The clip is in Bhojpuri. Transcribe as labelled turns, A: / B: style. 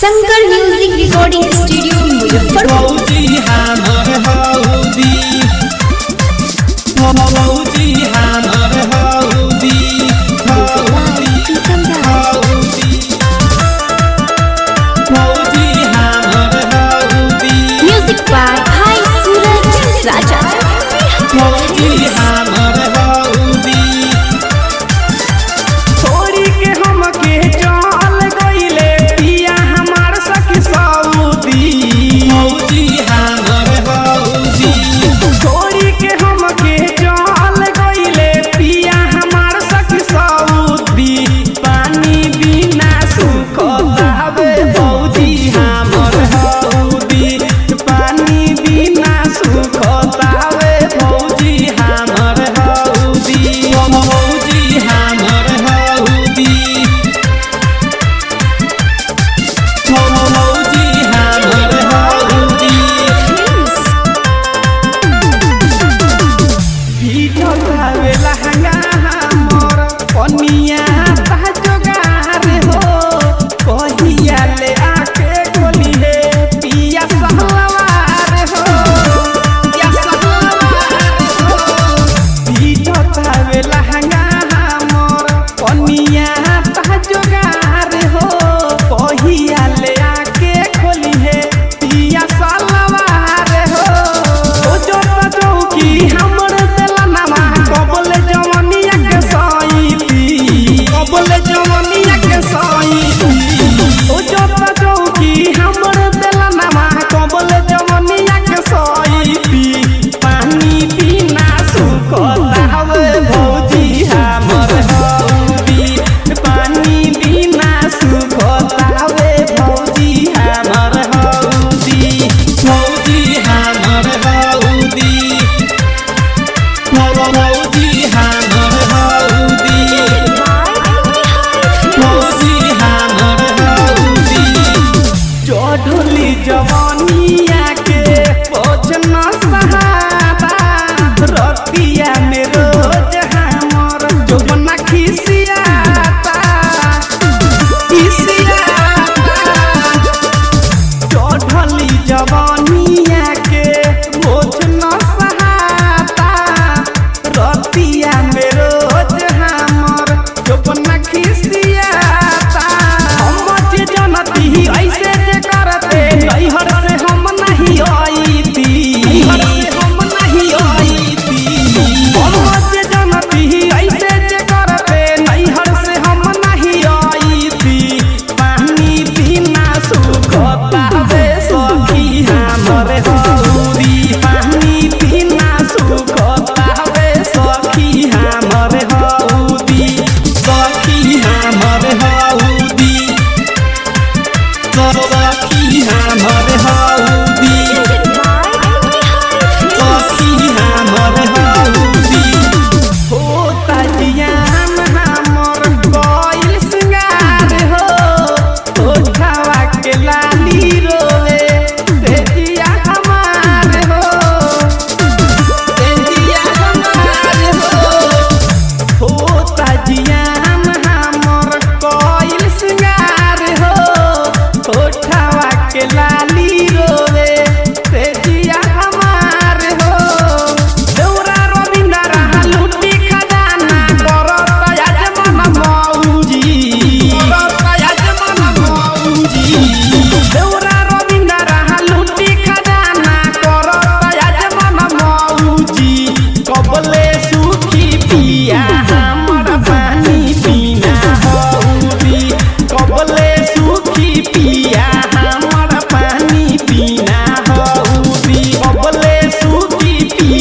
A: Shankar music recording studio Muzaffarpur.
B: भौजी हमर हौदी, भौजी हमर हौदी, हौदी हौदी, भौजी हमर हौदी।
A: म्यूजिक बाय हाय सूरज राजा।
B: भौजी हमर हौदी, छोड़ी के हमके चल गइले पिया हमार सखी सऊदी। भौजी हमर हौदी, छोड़ी के हमके चल गइले पिया हमार सखी सऊदी। पानी बिना सुखतावे भौजी हमर हौदी, पानी बिना सुखतावे भौजी हमर हौदी, भौजी हमर हौदी, भौजी हमर हौदी। भीतरवे लहंगा हमर पनिया ताजगार हो, कहिया ले आके गोली हे पिया सहलवार हो, पिया सहलवार हो। भीतरवे लहंगा हमर पनिया ताजगार हो, कहिया ले आके खोली हे पिया सहलवार हो। ओ जो चौकी हमर देलनमा कबल जवनिया के सईती, कबल जवनिया के सईती। ओ जो चौकी हमर देलनमा कबल जवनिया के सईती। पानी बिना सुखतावे भौजी हमर हौदी, पानी बिना सुखतावे भौजी हमर हौदी, भौजी हमर हौदी, भौजी हमर हौदी, भौजी हमर हौदी। चढ़ली जवानिया के पोछन सहारा, रतिया में रोज हमर जौबना खिसियाता, खिसियाता। चढ़ली जवानिया के पोछन सहारा, रतिया में रोज हमर जौबना खिसियाता। हम जे जनती ऐसे जे करते नैहर से हम नहीं आईती, नैहर से हम नहीं आईती। हम जे जनती ऐसे जे करते नैहर से हम नहीं आईती। पानी बिना सुखतावे सखी हमर हौदी, पानी बिना सुखतावे सखी हमर हौदी, सखी हमर हौदी, सखी हमर हौदी, सखी हमर हौदी। होता जियान हमर कइल सिंगार हो, ओठवा के लाली रोवे तेजिया हमार हो, तेजिया हमार हो। होता जियान हमर कइल सिंगार हो, ओठवा के लाली रोवे तेजिया हमार हो। देउरा रविंद्र रहा लूटी खजाना, करत यजमान मौजी, करत यजमान मौजी। देउरा रविंद्र रहा लूटी खजाना, करत यजमान मौजी। कबले सुखी पिया हमर पानी बिना हौदी, कबले सुखी पिया हमर पानी बिना हौदी, कबले सुखी पिया